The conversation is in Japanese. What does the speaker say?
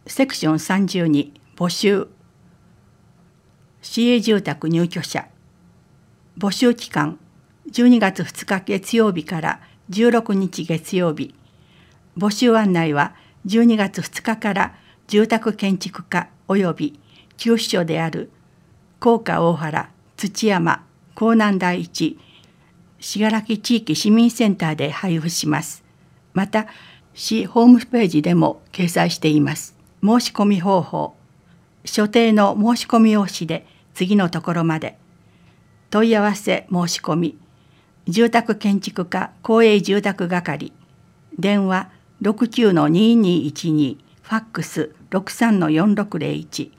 セクション32募集。市営住宅入居者。募集期間12月2日月曜日から16日月曜日。募集案内は12月2日から住宅建築課及び旧支所である甲賀大原、土山、江南第一、信楽地域市民センターで配布します。また、市ホームページでも掲載しています。申し込み方法。所定の申し込み用紙で次のところまで。問い合わせ申し込み。住宅建築課公営住宅係。電話69-2212、ファックス63-4601。